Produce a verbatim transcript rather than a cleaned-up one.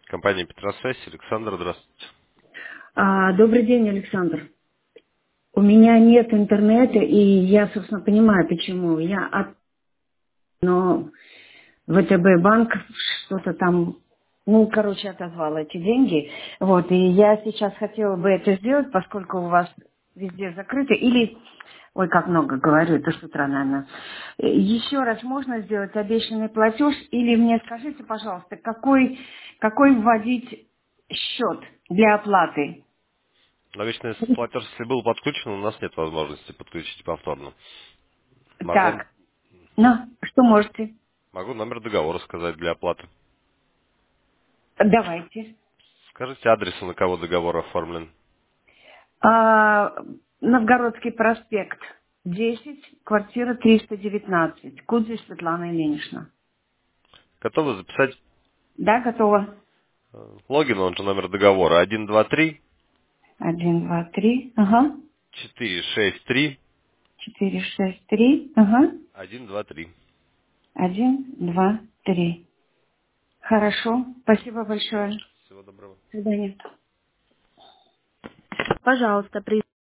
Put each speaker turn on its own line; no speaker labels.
Компания Петросвязь. Александр, здравствуйте.
А, добрый день, Александр. У меня нет интернета, и я, собственно, понимаю, почему. Я от... Но ВТБ банк что-то там, ну, короче, отозвал эти деньги. Вот, и я сейчас хотела бы это сделать, поскольку у вас везде закрыто. Или, ой, как много говорю, это с утра, наверное. Еще раз можно сделать обещанный платеж? Или мне скажите, пожалуйста, какой, какой вводить счет для оплаты?
Наличный платеж, если был подключен, у нас нет возможности подключить повторно. Могу,
Так, ну, что можете?
могу номер договора сказать для оплаты.
Давайте.
Скажите адрес, на кого договор оформлен.
А, Новгородский проспект, десять, квартира триста девятнадцать. Кудзель Светлана Ильинична.
Готовы записать
Да, готово.
э, логин, он же номер договора. один два три
Один, два, три. Ага.
четыре шесть три
Четыре, шесть, три. Ага.
один два три.
Один, два, три. Хорошо. Спасибо большое.
Всего доброго.
До свидания. Пожалуйста, при